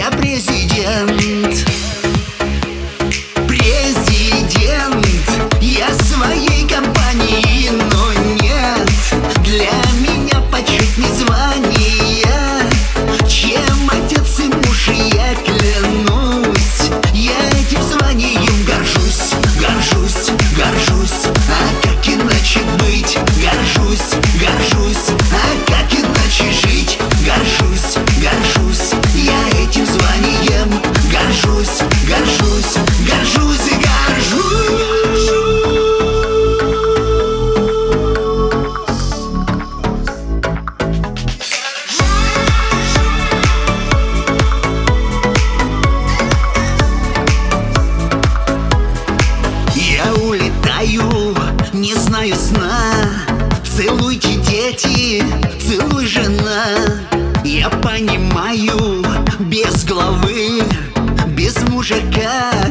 Я президент. Президент. Я своей компании, но нет для меня почетнее звание, чем отец и муж, и я клянусь. Я этим званием горжусь, горжусь, горжусь. А как иначе быть? Горжусь, горжусь. А как иначе жить? Горжусь, горжусь. Я этим званием горжусь, горжусь, горжусь и горжусь. Я улетаю, не знаю сна. Целуйте, дети, целуй, жена. Я понимаю, без головы, без мужика